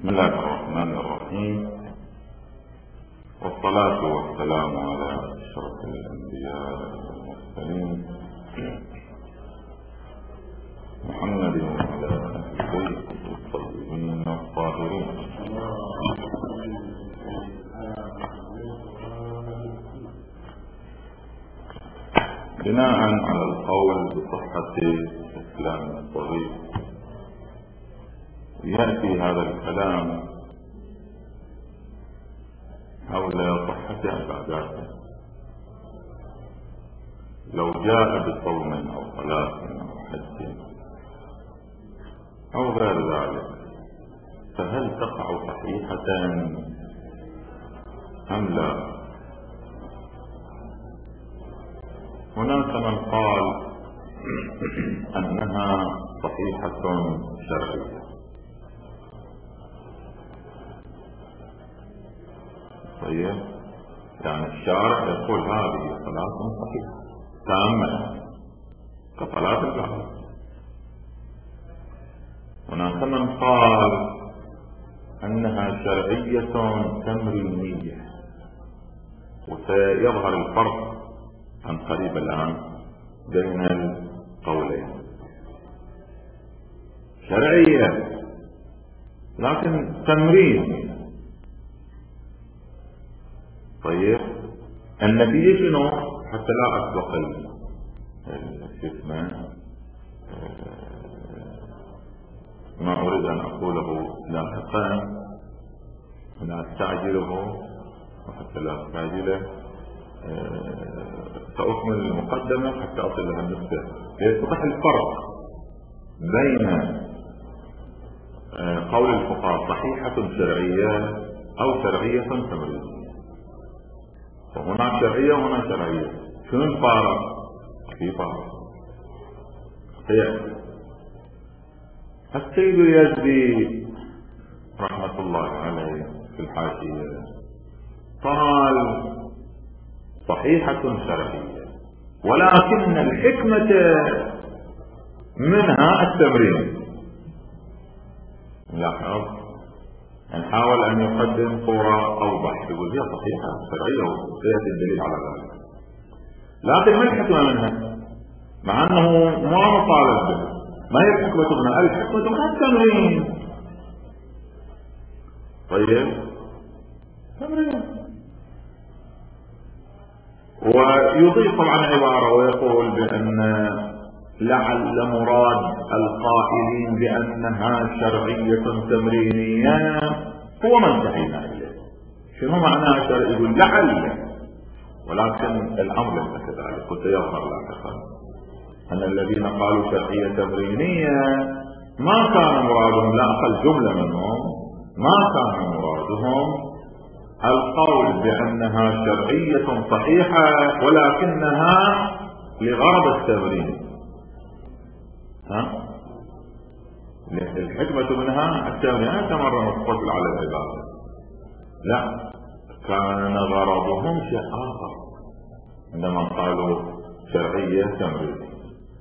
بسم الله الرحمن الرحيم، والصلاة والسلام على أشرف الأنبياء والمرسلين محمد وعلى آله الطيبين الطاهرين. بناء على القول بصحة إسلام الصغير يأتي هذا الكلام حول صحة عباداته. لو جاء بصوم أو صلاة أو حج أو غير ذلك فهل تقع صحيحة أم لا؟ هناك من قال أنها صحيحة شرعية. طيب، يعني الشارع يقول هذه صلاة صحيحة تامة كصلاة الجهر. هناك من قال أنها شرعية تمرينية، وسيظهر الفرق عن قريب الآن بين القولين. شرعية لكن تمرين. طيب، النتيجة شنو؟ حتى لا أسبق ما أريد أن أقوله لاحقا ولا أستعجله، وحتى لا أستعجله سأكمل المقدمة حتى أصل لها النقطة ليتضح الفرق بين قول الفقهاء صحيحة شرعية أو شرعية تمرينية. وهناك شرعية وهناك شرعية. شنو الفارق؟ في فارق. السيد اليزدي رحمة الله عليه في الحاشية قال صحيحة شرعية، ولكن الحكمة منها التمرين. لاحظ، نحاول أن يقدم صورة أوضح، يقول هي صحيحة شرعية وسيأتي الدليل على ذلك، لكن ما الحكمة منها؟ مع أنه ما مطالب به. ما هي الحكمة منها؟ الحكمة منها التمرين. طيب، تمرين. ويضيف طبعا عبارة ويقول بأن لعل مراد القائلين بأنها شرعية تمرينية هو ما انتهينا إليه. شنو معناها شرعية؟ يقول لعل، ولكن الأمر ليس كذلك، وسيظهر لاحقا أن الذين قالوا شرعية تمرينية ما كان مرادهم، لا أقل جملة منهم ما كان مرادهم القول بأنها شرعية صحيحة ولكنها لغرض التمرين. الحكمة منها التمرين تمرن القتل على العبادة. لا، كان غرضهم شيء آخر عندما قالوا شرعية تمرين.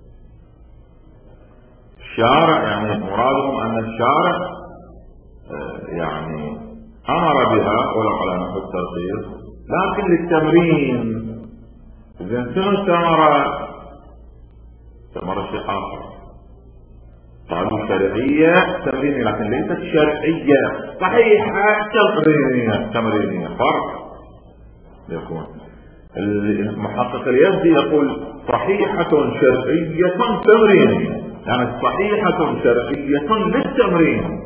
الشارع يعني مرادهم أن الشارع يعني أمر بها ولو على نحو الترخيص، لكن للتمرين. إذن شنو الثمرة؟ ثمرة شيء آخر. قالوا شرعية تمرينية لكن ليست شرعية صحيحة تمرينية. فرق يكون. المحقق اليزدي يقول صحيحة شرعية تمرينية، يعني صحيحة شرعية للتمرين.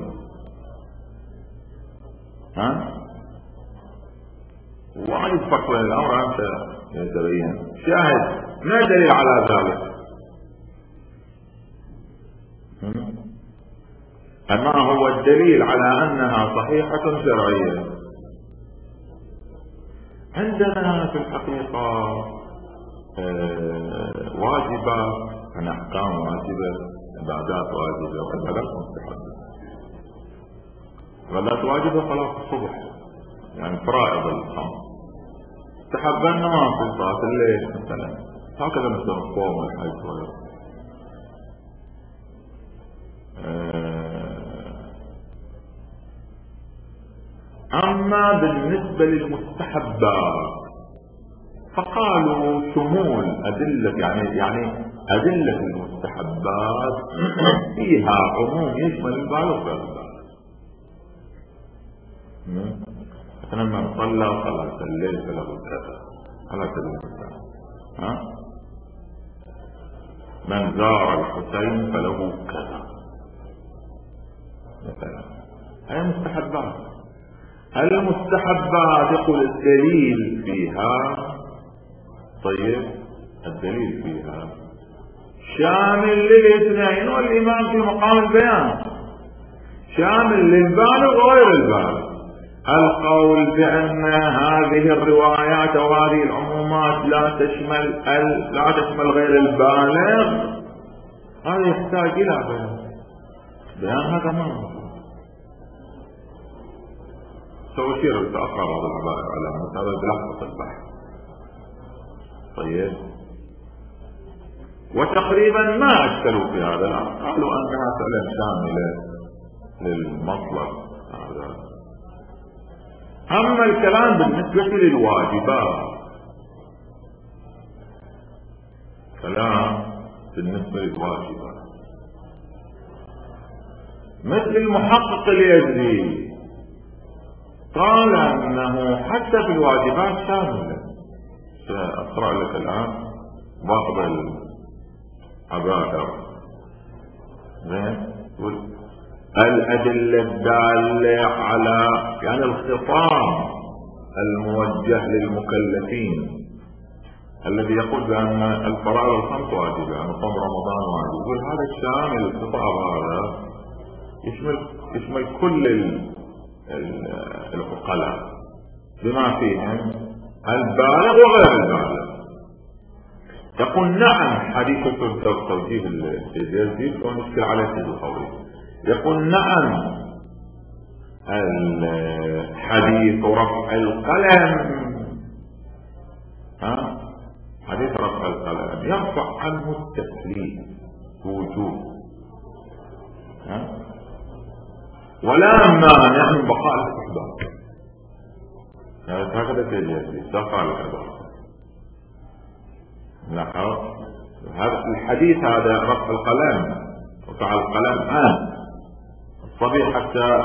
وايد فرق بين الامر انت يتبين. شاهد ما دليل على ذلك؟ اما هو الدليل على انها صحيحة شرعية؟ عندنا في الحقيقة واجبات، يعني احكام واجبة، عبادات واجبة وعبادات مستحبة. عبادات واجبة صلاة الصبح، يعني فرائض الخمس. استحب النوافل صلاة الليل مثلا، هكذا مثل الصوم والحج وغيره. أما بالنسبة للمستحبات فقالوا شمول أدلة يعني أدلة المستحبات فيها عموم يشمل البالغ وغير البالغ. مثلا من صلى صلاة الليل فله كذا على سبيل المثال، من زار الحسين فله كذا مثلا. هي مستحبات. المستحبات يقول الدليل فيها، طيب الدليل فيها شامل للاثنين، والإمام في مقام البيان شامل للبالغ وغير البالغ. القول بأن هذه الروايات أو هذه العمومات لا تشمل غير البالغ هذا يحتاج إلى بيان هذا ما سأشير سأقرأ بعض العبارة على هذا بلحظة البحث. طيب، وتقريبا ما أشكلوا في هذا، قالوا أنها فعلا شاملة للمطلق هذا. أما الكلام بالنسبة للواجبات، كلام بالنسبة للواجبات مثل المحقق اليزدي قال أنه حتى في الواجبات شاملة. سأقرأ لك الآن بعض العبارة. الأدلة الدالة على يعني الخطاب الموجه للمكلفين الذي يقول بأن الفرائض الخمس واجبة، يعني صوم رمضان واجب، يقول هذا الشامل الخطاب هذا يشمل كل العقلاء بما فيهم البالغ وغير البالغ. يقول نعم، حديث توجيه اليزيد ونشكل على سيد القوي. يقول نعم، الحديث رفع القلم، حديث رفع القلم يرفع عنه التكليف بوجوب، ولا مانع من بقاء الاستحباب. هكذا سيد اليزيد قال هذا. لاحظ هذا الحديث، هذا رفع القلم، رفع القلم عن الصبي حتى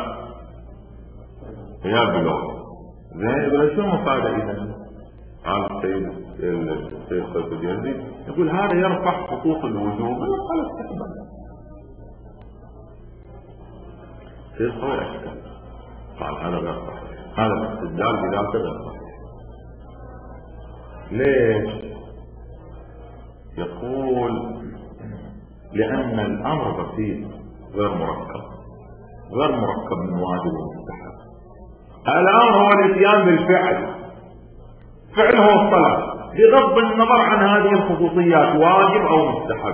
يبلغ. زين، شو المفادة إذا؟ قال السيد قيس اليزدي يقول هذا يرفع حقوق الوجوب ويقال استحباب. سيد قوي أشكال قال هذا غير صحيح، هذا الاستدلال بذاته غير صحيح. ليش؟ يقول لأن الأمر بسيط غير مركب من واجب ومستحب. الأمر هو الاتيان بالفعل، فعل هو الصلاة بغض النظر عن هذه الخصوصيات واجب أو مستحب.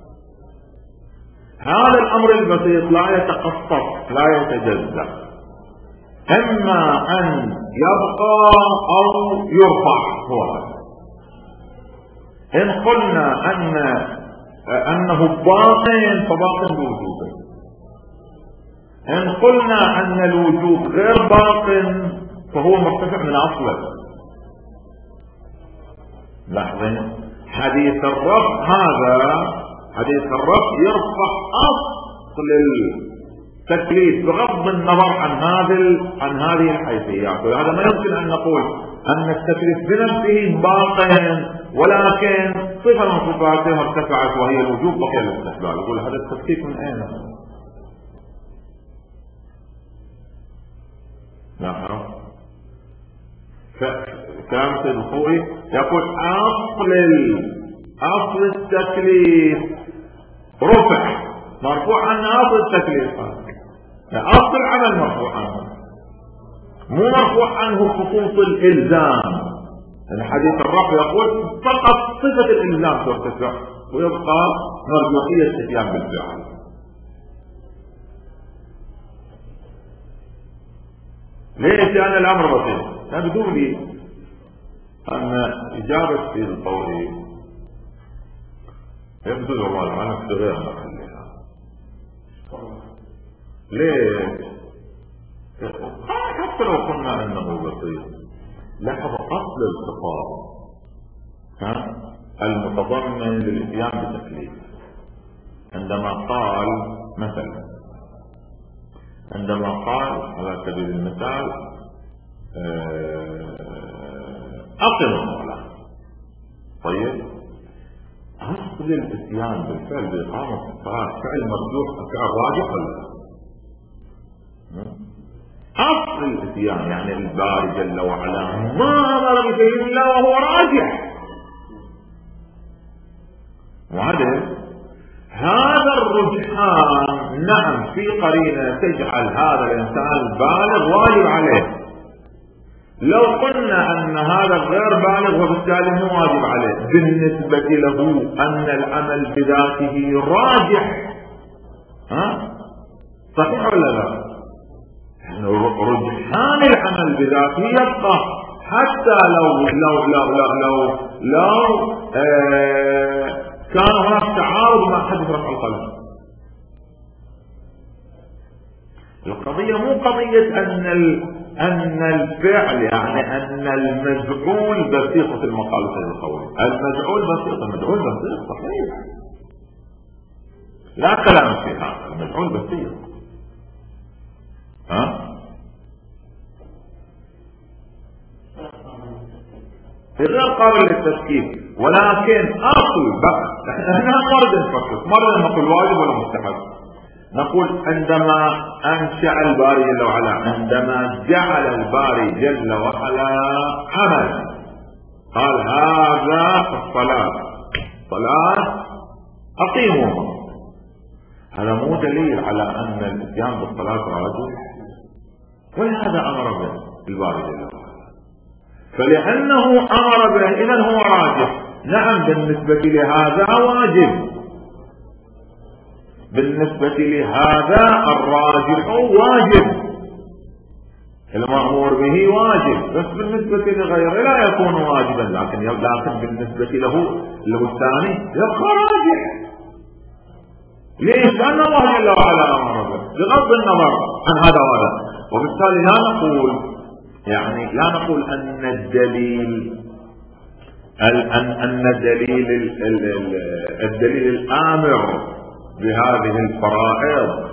هذا الأمر البسيط لا يتقصص لا يتجزأ، إما أن يبقى أو يرفع. هو إن قلنا أنه باطن فباطن بوجوبه، إن قلنا أن الوجوب غير باطن فهو مرتفع من أصله. لاحظين حديث الرب، هذا حديث الرب يرفع أصل التكليف بغض النظر عن هذه الحيثيات. وهذا ما يمكن أن نقول أن التكليف بنفسه باطن، ولكن صفة من صفاته ارتفعت وهي الوجوب بقي الاستحباب. يقول هذا التكليف من أين؟ نعم. كلام سيد الخوئي يقول أصل التكليف رفع، مرفوع عنه أصل التكليف، أصل العمل مرفوع عنه، مو مرفوع عنه خصوص الإلزام. الحديث الرفع يقول فقط صفة الإلزام ترتفع ويبقى مرجوحية الاتيان بالفعل. ليش؟ لأن الأمر بسيط. يبدو لي أن إجابة سيد الطوئي يبدو والله عنك غير محلها. ليش؟ حتى لو قلنا انه بسيط. لاحظ اصل الخطاب المتضمن للاتيان بتكليف. عندما قال مثلا، على سبيل المثال اقم الصلاة، طيب اصل الاتيان بالفعل باقامة الصلاة فعل مرجوح، فعل راجح ولا؟ اصل الاتيان يعني الباري جل وعلا ما امر بشيء الا وهو راجح. وهذا الرجحان نعم في قرينة تجعل هذا الانسان البالغ واجب عليه. لو قلنا ان هذا غير بالغ وبالتالي مو واجب عليه، بالنسبة له ان العمل بذاته راجح، صحيح ولا لا؟ رجحان العمل بذاته يبقى حتى لو كان هناك تعارض مع حدث رفع القلم. القضية مو قضية ان الفعل يعني ان المفعول بسيطة المقال في القول. المفعول بسيط صحيح، لا كلام في هذا، المفعول بسيط غير قابل للتفكير. ولكن اصل بقى احنا مرة نفكر، مرة نقول واجب ولا مستحب. نقول عندما انشأ الباري جل وعلا، عندما جعل الباري جل وعلا عمل، قال هذا الصلاة اقيموا، هذا مو دليل على ان الاتيان بالصلاة راجح، ولهذا امر به الباري جل وعلا. فلأنه امر به اذا هو راجح. نعم بالنسبة لهذا واجب، بالنسبة لهذا الراجح واجب، المأمور به واجب، بس بالنسبة لغيره لا يكون واجبا، لكن بالنسبة له الثاني يبقى راجح. ليش؟ لأن الله جل وعلا أمر به بغض النظر عن هذا وهذا. وبالتالي لا نقول أن الدليل الآمر بهذه الفرائض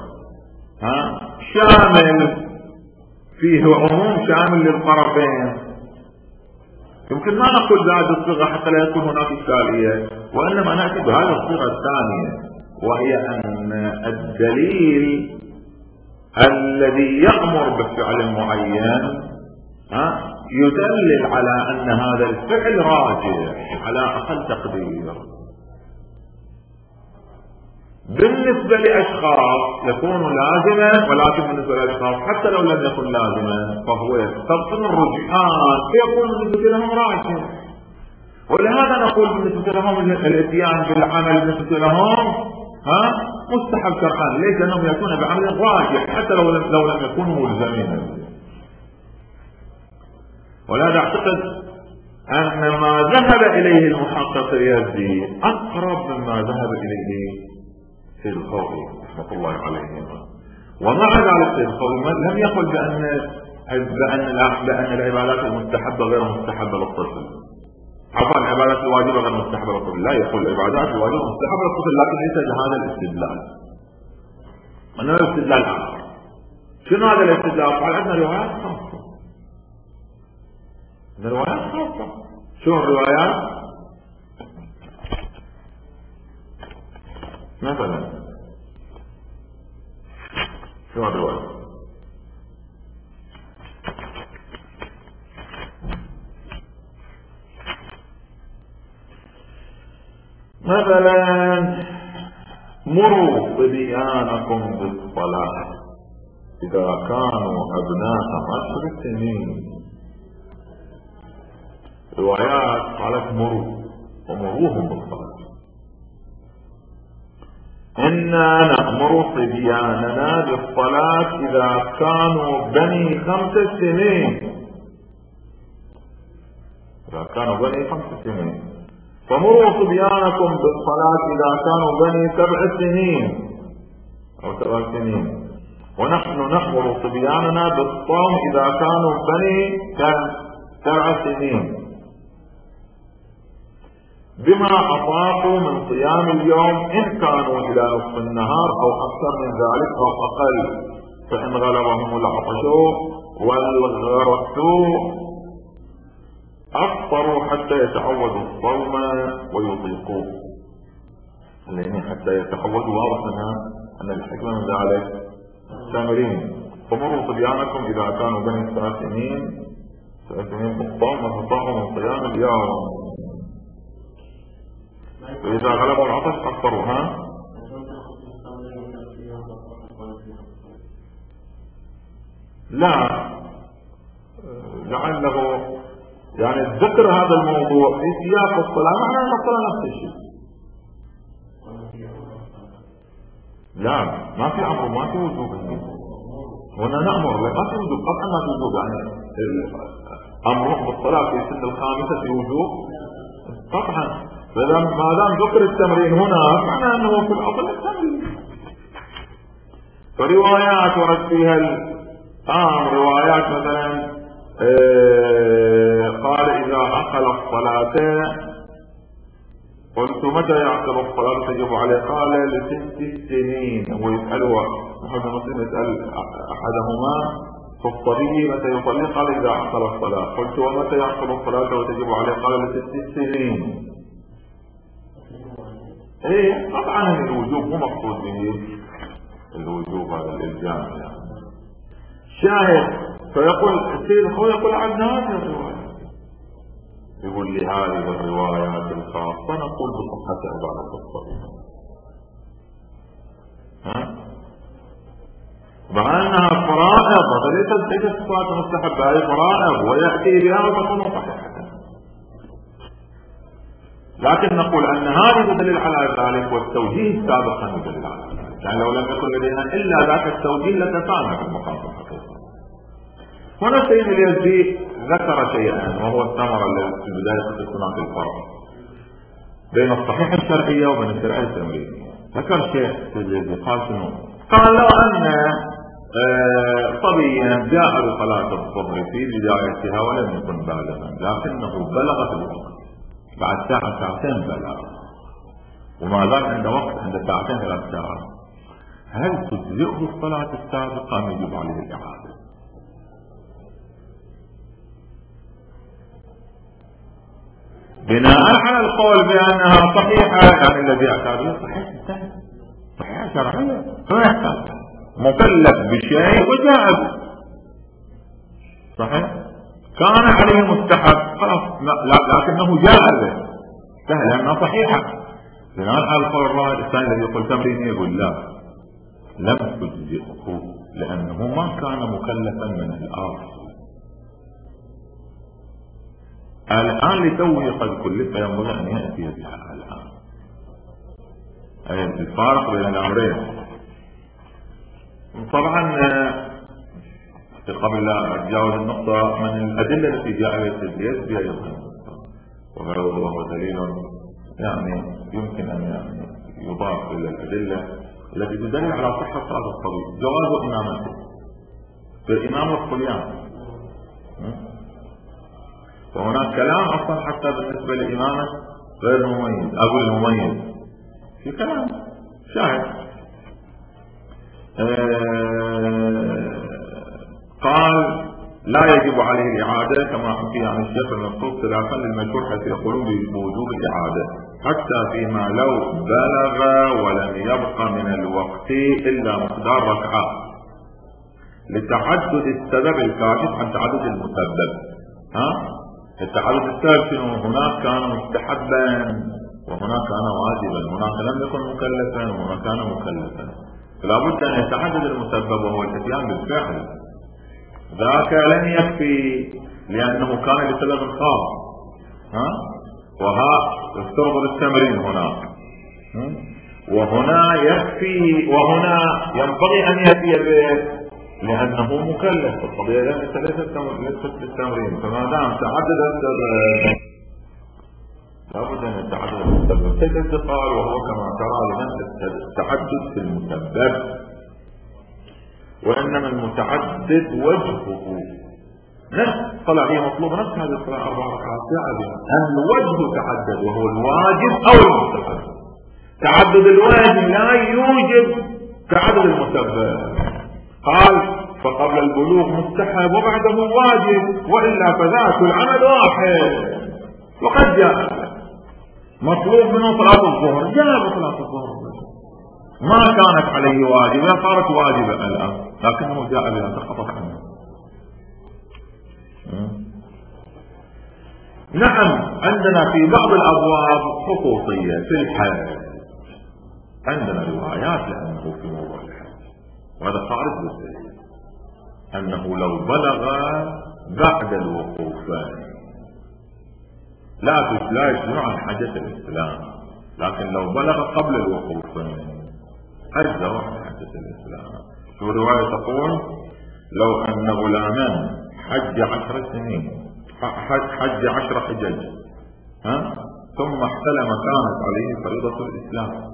شامل، فيه عموم شامل للطرفين. يمكن ما نقول بهذه الصيغة حتى لا يكون هناك إشكالية، وإنما نأتي بهذه الصيغة الثانية، وهي أن الدليل الذي يأمر بفعل معين يدلل على أن هذا الفعل راجح على أقل تقدير. بالنسبة لأشخاص يكون لازما، ولكن بالنسبة لأشخاص حتى لو لم يكن لازما فهو يستبطن الرجحان فيكون بالنسبة لهم راجح. ولهذا نقول بالنسبة لهم الاتيان بالعمل بالنسبة لهم مستحب شرعا. ليس أنهم يكون بعمل راجح حتى لو لم يكونوا ملزمين. ولهذا أعتقد أن ما ذهب إليه المحقق اليزدي أقرب مما ذهب إليه سيد الخوئي رحمة الله عليه. ومع ذلك سيد الخوئي لم يقل بأن العبادات المستحبة غير مستحبة للطفل، عفوا العبادات الواجبة غير مستحبة للطفل، لا يقول العبادات الواجبة مستحبة للطفل، لكن ليس بهذا الاستدلال، أنه الاستدلال آخر. شنو هذا الاستدلال؟ قال عندنا روايات خاصة. شو الروايات؟ مثلا شو الروايات؟ مثلا مروا صبيانكم بالصلاة إذا كانوا أبناء 10 سنين. روايات قالت مروا ومروهم بالصلاة. إنا نأمر صبياننا بالصلاة إذا كانوا بني 5 سنين. إذا كانوا بني 5 سنين. فمروا صبيانكم بالصلاة إذا كانوا بني 7 سنين أو 7 سنين. ونحن نأمر صبياننا بالصوم إذا كانوا بني 7 سنين بما أطاقوا من صيام اليوم إن كانوا إلى نصف النهار أو أكثر من ذلك أو أقل، فإن غلبهم العطش والغرس أفطروا حتى يتعودوا الصوم ويطيقوه. لأن حتى يتعودوا واضح منها أن الحكمة من ذلك تمرين. فمروا صبيانكم إذا كانوا بني 7 سنين بالصوم واستطاعوا من صيام اليوم، وإذا غلبوا العطش أفطروا. لا، لعله يعني ذكر هذا الموضوع في سياق الصلاة معناه أن الصلاة نفس الشيء. لا، ما في أمر، ما في وجوب. هنا نأمر، ما في وجوب، قطعا ما في وجوب. يعني أمرهم بالصلاة في سن الخامسة في وجوب قطعا. ما دام ذكر التمرين هنا معناه أنه في الأصل التمرين. فروايات ورد فيها روايات مثلا قال إذا أقل الصلاة قلت متى يعقل الصلاة تجب عليه؟ قال ل6 سنين. هو يسأله محمد مسلم يسأل أحدهما في الصبي متى يصلي؟ قال إذا عقل الصلاة. قلت ومتى يعقل الصلاة وتجب عليه؟ قال ل6 سنين. طبعا الوجوب مو مقصود به الوجوب هذا الإلزام يعني. شاهد. فيقول السيد الخوي يقول عن هذه الرواية، يقول لي هذه الروايات الخاصة نقول بصحة عبارة الصبي، مع أنها فرائض فليست صفات مستحبة، هذه فرائض ويأتي بها وتكون صحيحة. لكن نقول أن هذه تدل على ذلك، والتوجيه السابق يدل على ذلك. يعني لو لم يكن لدينا إلا ذاك التوجيه لكفانا في المقام الحقيقي. هنا السيد اليزدي ذكر شيئا، وهو الثمرة التي في بداية صناعة الفرق بين الصحيحة الشرعية وبين الشرعية التمرينية. ذكر شيء السيد اليزدي، قال شنو؟ قال لو أن صبيا جاء بصلاة الظهر في بدايتها ولم يكن بالغا، لكنه بلغ في الوقت بعد ساعة 2 بلغ، وما زال عنده وقت، عنده 2 3 ساعات، هل تجزئه الصلاة السابقة أم يجب عليه الإعادة؟ بناء على القول بأنها صحيحة، يعني الذي اعتاده صحيحة شرعية، ما يحتاج مكلف بشيء وجائز صحيح، كان عليه مستحب خلاص، لكنه جائز سهل لأنها صحيحة. بناء على القول الرائد الثاني الذي يقول تمرين، يقول لا، لم تجزئه لأنه ما كان مكلفا من الأصل. الآن لتوه قد كلف ينبغي أن يأتي بها الآن. الفارق بين الأمرين. طبعا قبل لا أتجاوز النقطة، من الأدلة التي جاء بها التدليس بها يظهر وهو دليل يعني يمكن أن يضاف إلى الأدلة التي تدل على صحة صلاة الصبي جواز إمامته بالإمام والصبيان. وهناك كلام أصلا حتى بالنسبة لإمامة غير المميز، أبو المميز في كلام شاهد. قال لا يجب عليه الإعادة كما حكي عن الشيخ المقصود خلافا للمشهور حيث يقولون بوجوب الإعادة حتى فيما لو بلغ ولم يبق من الوقت إلا مقدار ركعة لتعدد السبب الكاشف عن تعدد المسبب. التعدد السبب شنو؟ هناك كان مستحبا وهناك كان واجبا، هناك لم يكن مكلفا وهناك كان مكلفا، فلا بد أن يتعدد المسبب وهو الاتيان بالفعل. ذاك لن يكفي لأنه كان لسبب خاص، يفترض بالتمرين هناك، وهنا يكفي، وهنا ينبغي أن يأتي به لأنه مكلف. القضية ليست بالتمرين، فما دام تعدد السبب لابد أن يتعدد المسبب. كيف الانتقال وهو كما ترى لنفس التعدد في المسبب. وإنما المتعدد وجهه نفس الصلاة هي مطلوبة، نفس هذه الصلاة 4 ركعات جاء بها الوجه تعدد وهو الواجب أو المستحب. تعدد الواجب لا يوجب كعدد المسبب. قال فقبل البلوغ مستحب وبعده واجب، وإلا فذاك العمل واحد. وقد جاء مطلوب منه صلاة الظهر، جاء بصلاة الظهر ما كانت عليه واجبة صارت واجبة الآن، لكنه جاء بها سقطت عنه. نعم عندنا في بعض الأبواب خصوصية في الحج، عندنا روايات لأنه في موضوع الحج، وهذا خارج بالدليل أنه لو بلغ بعد الوقوفين لا يجمع حاجة الإسلام، لكن لو بلغ قبل الوقوفين أجزى عن حاجة الإسلام. شو الرواية تقول؟ لو أن غلاما حج 10 سنين، حج 10 حجج، ثم احتلم كانت عليه فريضة الإسلام.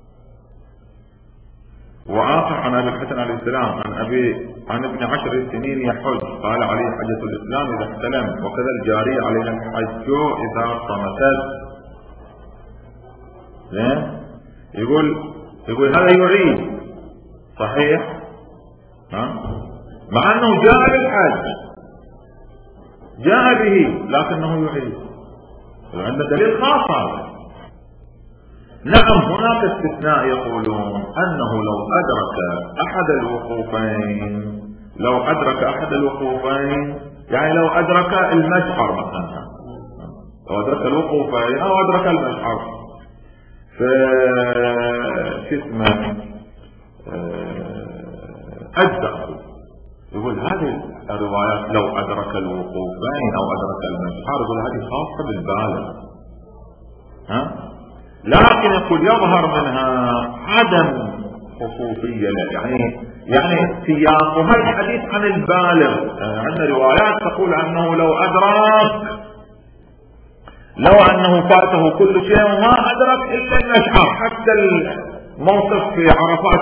وآخر عن أبي الحسن عليه السلام عن ابن 10 سنين يحج، قال عليه حجة الإسلام إذا احتلم، وكذا الجارية عليها الحج إذا صمتت. يقول هذا يعيد صحيح، مع أنه جاء بالحج جاء به لكنه يعيد، وعند دليل خاص هذا. نعم هناك استثناء، يقولون أنه لو أدرك أحد الوقوفين يعني لو أدرك المشعر مثلا، لو أدرك الوقوفين أو أدرك المشعر اسمه أجزأه. يقول هذه الروايات لو أدرك الوقوفين أو أدرك المشعر، يقول هذه خاصة بالبالغ، لكن يقول يظهر منها عدم خصوصية، يعني سياقها الحديث عن البالغ. عندنا روايات تقول أنه لو أنه فاته كل شيء وما أدرك إلا المشعر، حتى الموقف في عرفات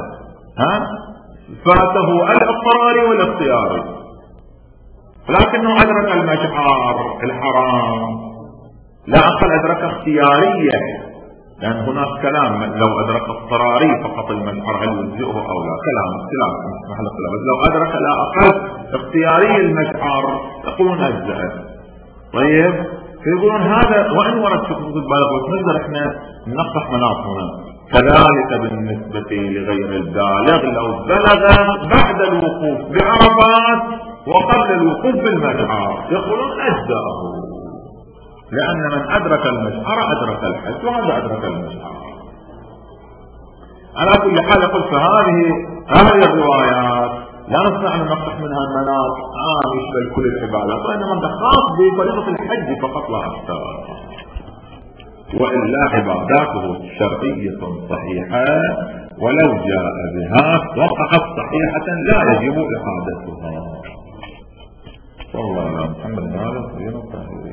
فاته الاضطراري والاختياري، لكنه أدرك المشعر الحرام، لا أقل أدرك اختيارية، لأن هناك كلام لو أدرك اضطراري فقط المشعر هل يجزئه أو لا، كلام اختلاف محل اختلاف، بس لو أدرك لا أقل اختياري المشعر يقولون أجزأه. طيب فيقولون هذا وإن ورد في خصوص البالغ، بس نقدر احنا ننقح مناط هنا. كذلك بالنسبة لغير البالغ لو بلغ بعد الوقوف بعرفات وقبل الوقوف بالمشعر يقولون أجزأه، لأن من أدرك المشعر أدرك الحج، وهذا أدرك المشعر. على كل حال يقول فهذه الروايات لا نستطيع أن نفتح منها المناط يشمل كل العبادات، وإنما خاص بفريضة الحج فقط لا أكثر، وإلا عباداته شرعية صحيحة ولو جاء بها وقعت صحيحة لا يجب إعادتها. صلى الله عليه وسلم.